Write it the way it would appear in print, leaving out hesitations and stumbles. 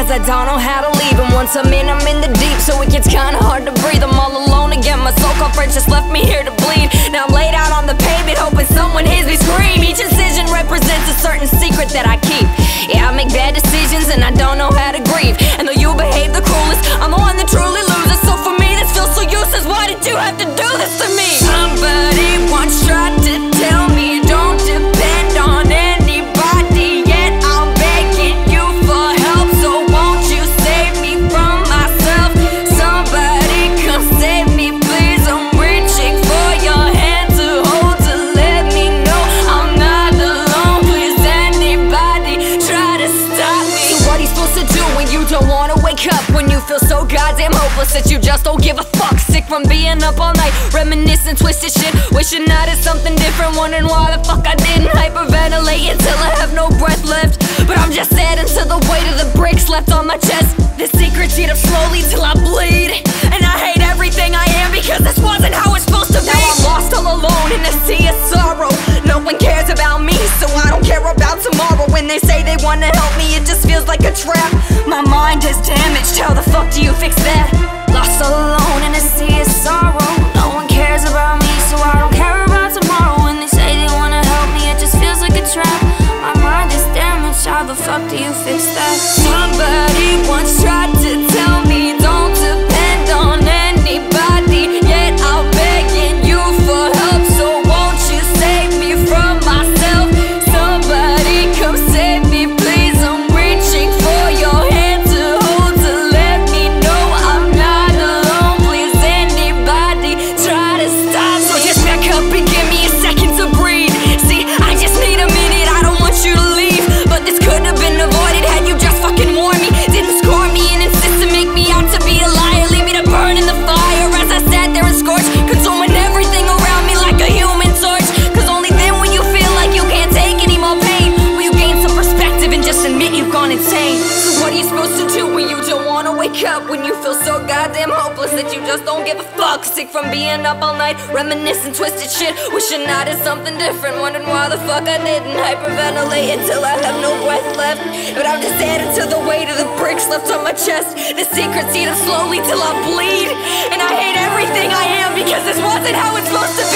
cause I don't know how to leave. And once I'm in the deep, so it gets kinda hard to breathe. I'm all alone again, my so-called friends just left me here to bleed. Now I'm laid out on the pavement, hoping someone hears me scream. Each incision represents a certain secret that I keep. Yeah, I make bad decisions and I don't know how to grieve. And though you behave the cruelest, I'm the one that truly loses. So for me this feels so useless, why did you have to do this to me? Somebody once tried to tell me don't depend on anybody, yet I'm begging you for help, so won't you save me from myself? Somebody come save me please, I'm reaching for your hand to hold, to let me know I'm not alone. Please anybody try to stop me. So what are you supposed to do when you don't wanna wake up? When you feel so goddamn hopeless that you just don't give a fuck? Sick from being up all night, reminiscing twisted shit, wishing I did something different, wondering why the fuck I didn't hyperventilate until I have no breath left. But I'm just adding to the weight of the bricks left on my chest. The secrets eat up slowly till I bleed, and I hate everything I am because this wasn't how it's supposed to be. Now I'm lost all alone in a sea of sorrow. No one cares about me, so I don't care about tomorrow. When they say they wanna help me, it just feels like a trap. My mind is damaged, how the fuck do you fix that? Lost all alone in a sea of sorrow. No one cares about me, so I don't care about tomorrow. When they say they wanna help me, it just feels like a trap. My mind is damaged, how the fuck do you fix that? Somebody once tried to tell me don't depend on anybody, yet I'm begging you for help, so won't you save me from myself? Somebody come save me please, I'm reaching for your hand to hold, to let me know I'm not alone. Please anybody try to stop me. So just back up and give me a second to breathe. See, I just need a minute, I don't want you to leave, but this could have been avoided had you just fucking warned me. Didn't score me and insist to make me out to be a liar, leave me to burn in the fire as I sat there and scorched, consuming everything around me like a human torch. Cause only then when you feel like you can't take any more pain, will you gain some perspective and just admit you've gone insane. So what are you supposed to do when you don't wanna wake up? When you feel so goddamn hopeless that you just don't give a fuck? Sick from being up all night, reminiscing twisted shit, wishing I did something different, wondering why the fuck I didn't hyperventilate until I have no breath left. But I'm just adding to the weight of the bricks left on my chest. The secrets eat up slowly till I bleed, and I hate everything I am because this wasn't how it's supposed to be.